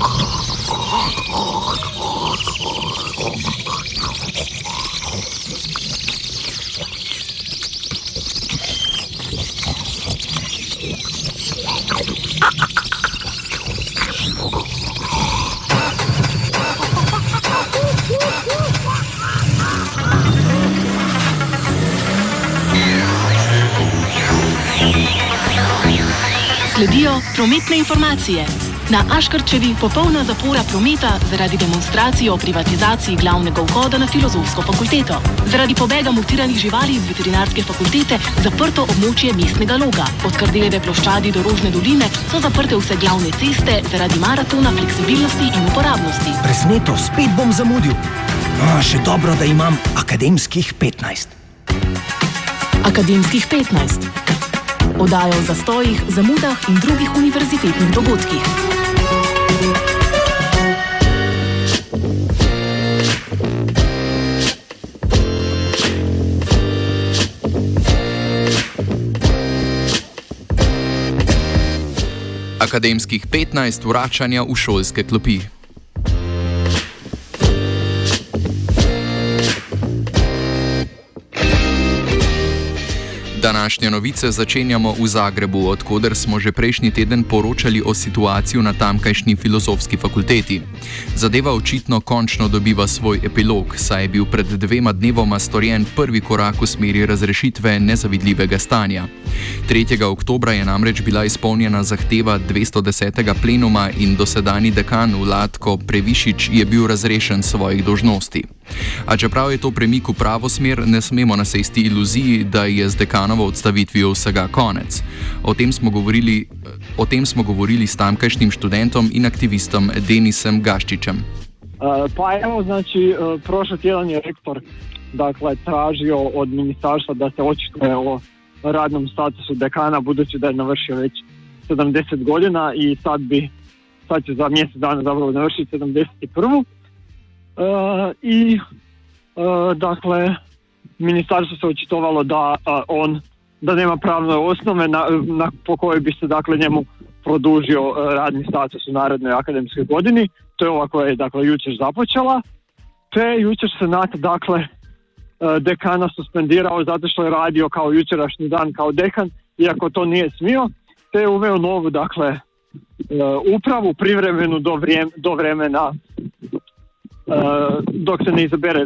Sledijo prometne informacije. Na Aškerčevi popolna zapora prometa zaradi demonstracije o privatizaciji glavnega vhoda na Filozofsko fakulteto. Zaradi pobega mutiranih živali iz veterinarske fakultete zaprto območje mestnega Loga. Od Kardeljeve ploščadi do Rožne doline so zaprte vse glavne ceste zaradi maratona fleksibilnosti in uporabnosti. Presneto, spet bom zamudil. Še dobro, da imam akademskih 15. Akademskih 15. Oddaja o zastojih, zamudah in drugih univerzitetnih dogodkih. Akademskih 15 vračanja v šolske klopi. Današnje novice začenjamo v Zagrebu, odkoder smo že prejšnji teden poročali o situaciji na tamkajšnji filozofski fakulteti. Zadeva očitno končno dobiva svoj epilog, saj je bil pred 2 dnevoma storjen prvi korak v smeri razrešitve nezavidljivega stanja. 3. oktobra je namreč bila izpolnjena zahteva 210. plenuma in dosedanji dekan Vladko Previšič je bil razrešen svojih dolžnosti. A čeprav je to premik v pravo smer, ne smemo nasesti iluziji, da je z dekanovo odstavitvijo vsega konec. O tem smo govorili s tamkajšnjim študentom in aktivistom Denisem Gaščićem. Pa evo, znači, prošli tjedan je rektor tražio od ministarstva da se očituje o radnom statusu dekana, budući da je navršio već 70 godina i sad će za mjesec dana zapravo navršiti 71. Dakle, ministarstvo se očitovalo da nema pravne osnove po kojoj bi se njemu produžio radni status u narednoj akademskoj godini. To je ova koja je jučer započela. Te jučer senat dekana suspendirao zato što je radio kao jučerašnji dan kao dekan, iako to nije smio, te je uveo novu upravu privremenu do vremena dok se ne izabere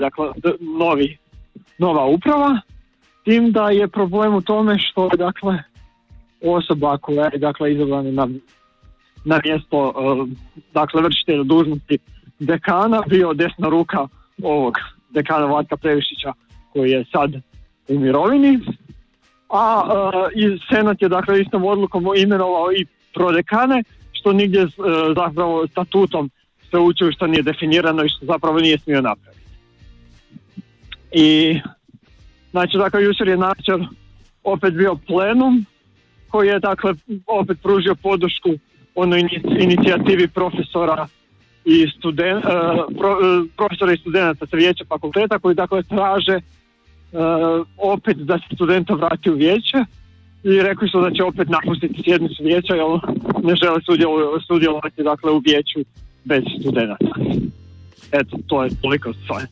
nova uprava, tim da je problem u tome što je osoba koja je izabrana na mjesto vršitelja dužnosti dekana bio desna ruka ovog dekana Vlatka Previšića koji je sad u mirovini, a senat je istom odlukom imenovao i prodekane, što nigdje zapravo statutom sveučilišta nije definirano i što zapravo nije smio napraviti. I znači jučer je navečer opet bio plenum koji je opet pružio podršku onoj inicijativi profesora i studenata sa vijeća fakulteta koji traže opet da se studenta vrati u vijeće i rekli su da će opet napustiti sjednicu vijeća jer ne žele sudjelovati u vijeću bez studenata. Eto, to je toliko stvar.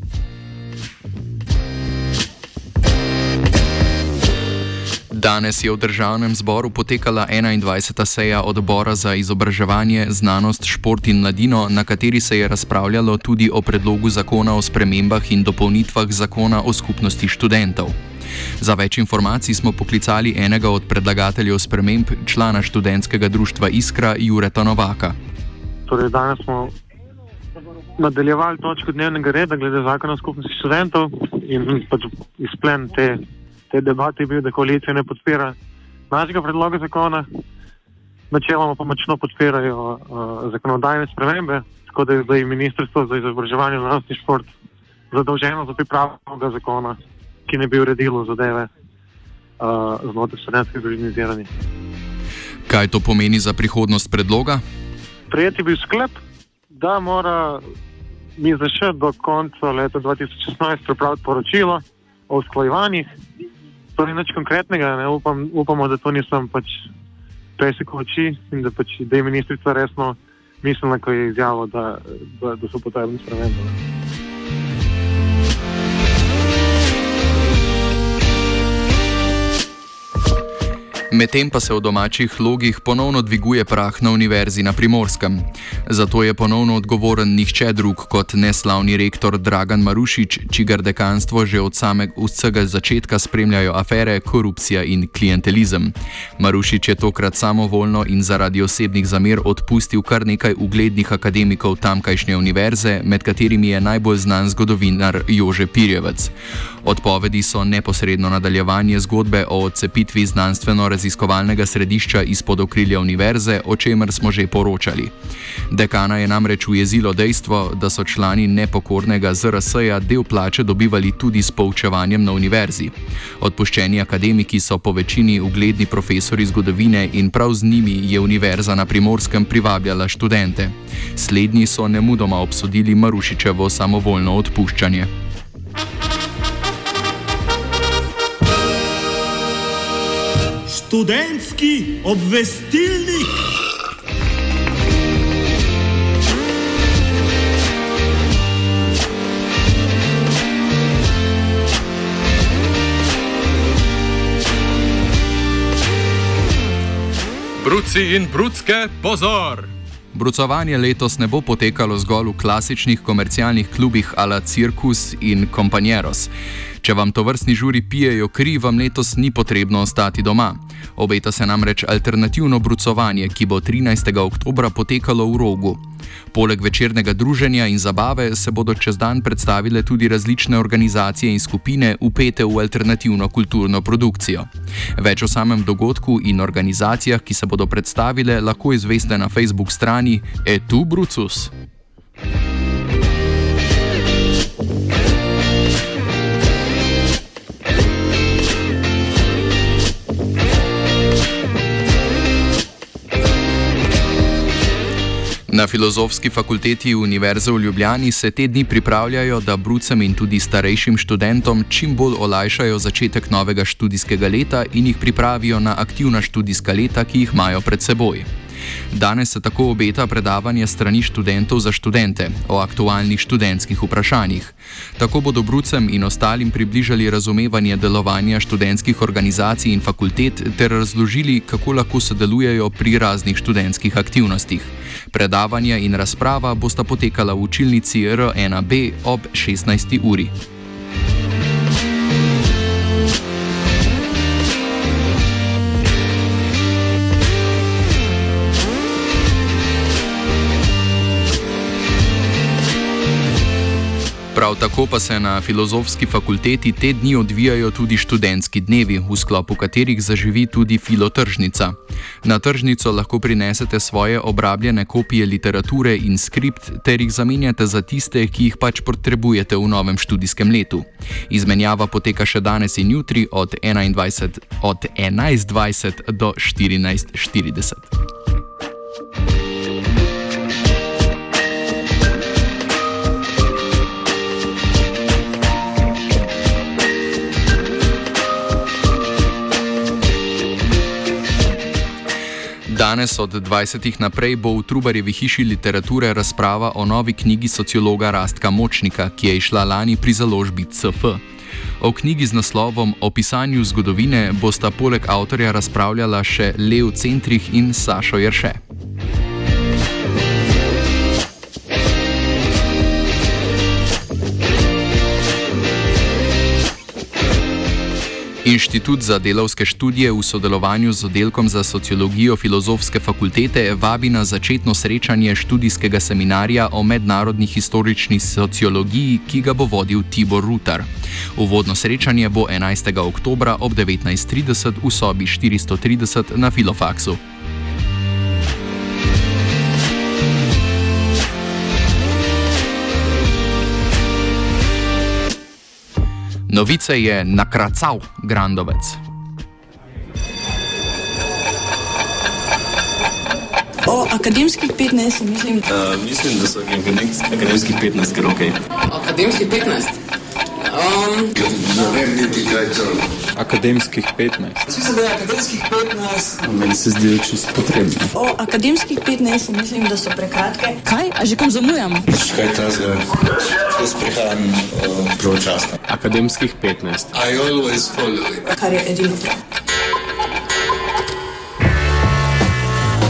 Danes je v Državnem zboru potekala 21. seja odbora za izobraževanje, znanost, šport in mladino, na kateri se je razpravljalo tudi o predlogu zakona o spremembah in dopolnitvah zakona o skupnosti študentov. Za več informacij smo poklicali enega od predlagateljev sprememb, člana študentskega društva Iskra, Jureta Novaka. Torej, danes smo nadaljevali točko dnevnega reda glede zakona o skupnosti študentov in izplen te debate je bil, da koalicija ne podpira našega predloga zakona. Načeloma pa močno podpirajo zakonodajne spremembe, tako da je zdaj Ministrstvo za izobraževanje, znanost in šport zadolženo za pripravo novega zakona, ki ne bi uredilo zadeve znotraj študentskega organiziranja. Kaj to pomeni za prihodnost predloga? Sprejet je bil sklep, da mora MIZŠ do konca leta 2016 pripraviti poročilo o usklajevanjih. To ni nič konkretnega, ne? Upamo, da to nisem pesek v oči in da je ministrica resno mislila, ko je izjavil, da so potrebne spremembe. Medtem pa se v domačih logih ponovno dviguje prah na Univerzi na Primorskem. Zato je ponovno odgovoren nihče drug kot neslavni rektor Dragan Marušič, čigar dekanstvo že od vsega začetka spremljajo afere, korupcija in klientelizem. Marušič je tokrat samovoljno in zaradi osebnih zamer odpustil kar nekaj uglednih akademikov tamkajšnje univerze, med katerimi je najbolj znan zgodovinar Jože Pirjevec. Odpovedi so neposredno nadaljevanje zgodbe o odcepitvi znanstveno-raziskovalnega središča izpod okrilja univerze, o čemer smo že poročali. Dekana je namreč ujezilo dejstvo, da so člani nepokornega ZRS-ja del plače dobivali tudi s poučevanjem na univerzi. Odpuščeni akademiki so po večini ugledni profesori zgodovine in prav z njimi je Univerza na Primorskem privabljala študente. Slednji so nemudoma obsodili Marušičevo samovoljno odpuščanje. Študentski obvestilnik. Bruci in brucke, pozor! Brucovanje letos ne bo potekalo zgolj v klasičnih komercialnih klubih a la Cirkus in Compañeros. Če vam tovrstni žuri pijejo kri, vam letos ni potrebno ostati doma. Obeta se namreč alternativno brucovanje, ki bo 13. oktobra potekalo v Rogu. Poleg večernega druženja in zabave se bodo čez dan predstavile tudi različne organizacije in skupine, vpete v alternativno kulturno produkcijo. Več o samem dogodku in organizacijah, ki se bodo predstavile, lahko izveste na Facebook strani Etu Brucus. Na Filozofski fakulteti Univerze v Ljubljani se te dni pripravljajo, da brucem in tudi starejšim študentom čim bolj olajšajo začetek novega študijskega leta in jih pripravijo na aktivna študijska leta, ki jih imajo pred seboj. Danes se tako obeta predavanje strani študentov za študente o aktualnih študentskih vprašanjih. Tako bodo brucem in ostalim približali razumevanje delovanja študentskih organizacij in fakultet ter razložili, kako lahko sodelujejo pri raznih študentskih aktivnostih. Predavanja in razprava bosta potekala v učilnici R1B ob 16. uri. Prav tako pa se na Filozofski fakulteti te dni odvijajo tudi študentski dnevi, v sklopu katerih zaživi tudi filotržnica. Na tržnico lahko prinesete svoje obrabljene kopije literature in skript ter jih zamenjate za tiste, ki jih pač potrebujete v novem študijskem letu. Izmenjava poteka še danes in jutri od 11.20 do 14.40. Danes od 20. naprej bo v Trubarjevi hiši literature razprava o novi knjigi sociologa Rastka Močnika, ki je izšla lani pri založbi CF. O knjigi z naslovom O pisanju zgodovine bosta poleg avtorja razpravljala še Lev Centrih in Sašo Jerše. Inštitut za delavske študije v sodelovanju z oddelkom za sociologijo Filozofske fakultete vabi na začetno srečanje študijskega seminarja o mednarodni historični sociologiji, ki ga bo vodil Tibor Rutar. Uvodno srečanje bo 11. oktobra ob 19.30 v sobi 430 na Filofaksu. Novice je nakracal Grandovec. O akademskih 15, mislim. Mislim, da so akademskih 15 kar okej. Akademskih 15? Ne vem niti kaj to. Akademskih 15. Mislim, da je akademskih 15. Meni se zdi čisto potrebno. O akademskih 15 mislim, da so prekratke. Kaj? A že kam zamujam? Kaj ta zdaj? Jaz prihajam pravočasno. Akademskih 15. I always follow it. Kar je edino prav.